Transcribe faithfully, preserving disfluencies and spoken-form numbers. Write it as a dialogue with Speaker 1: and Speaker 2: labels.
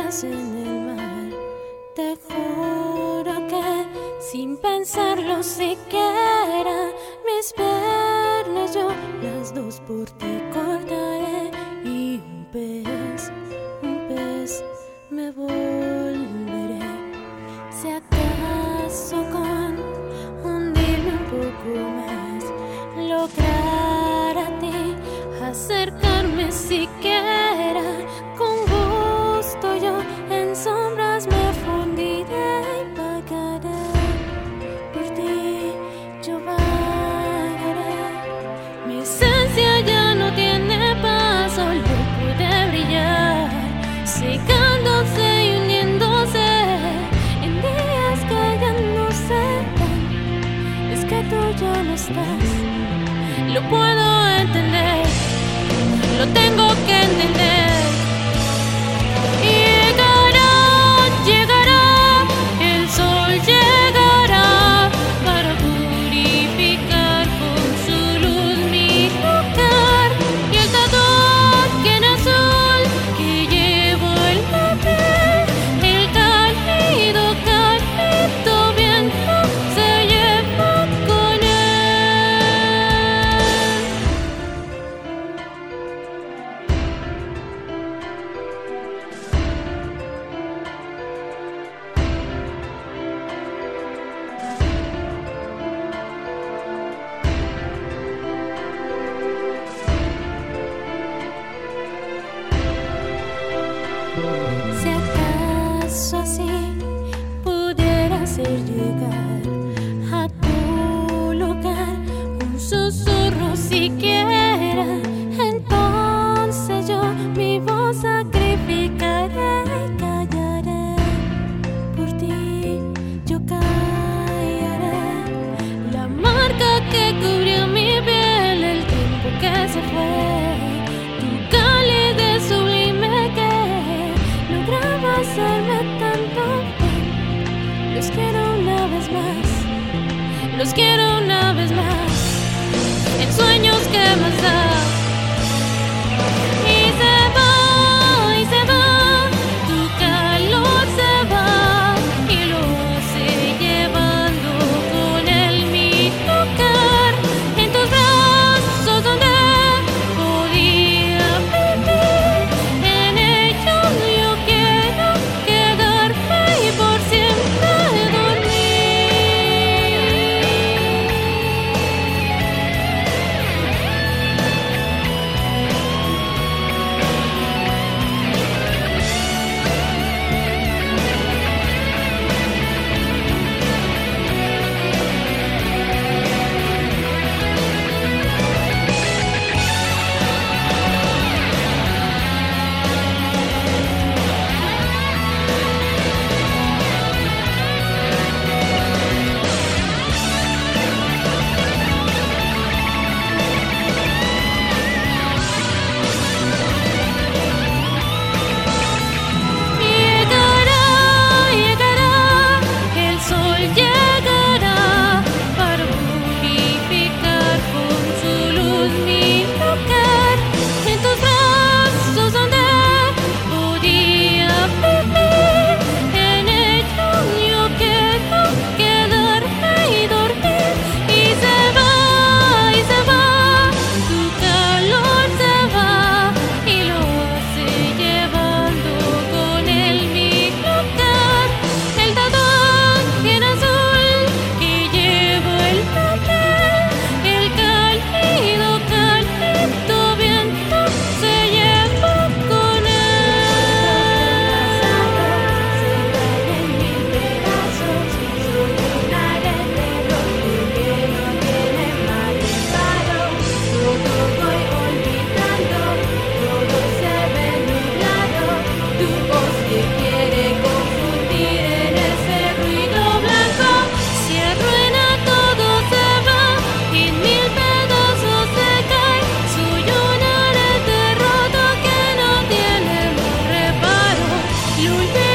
Speaker 1: piedras en el mar. Te juro que sin pensarlo siquiera, mis perlas yo las dos por ti cortaré. Y un pez, un pez me volveré. Si acaso con hundirme un poco más, lograr a ti acercarme siquiera, con gusto yo en sombras me fundiré y pagaré por ti, yo vagaré. Mi esencia ya no tiene paso, solo puede brillar, secándose y uniéndose en días que ya no se dan. Es que tú ya no estás, lo puedo entender, lo tengo que entender. Llegará, llegará, el sol llegará para purificar con su luz mi lugar. Y el tatuaje en azul que llevo en la piel, el cálido, cálido viento se lleva con si acaso así pudiera hacer llegar a tu lugar un susurro siquiera, entonces yo mi voz sacrificaré y callaré. Por ti yo callaré. La marca que cubrió mi piel, el tiempo que se fue, tu calidez sublime que lograba hacerme tanto bien. Los quiero una vez más, los quiero una vez más, en sueños que más da. Y se va, y se va, tu calor se va, y lo hace llevando con él mi tocar. En tus brazos donde podía vivir, en ellos yo quiero quedarme y por siempre dormir. Lulú.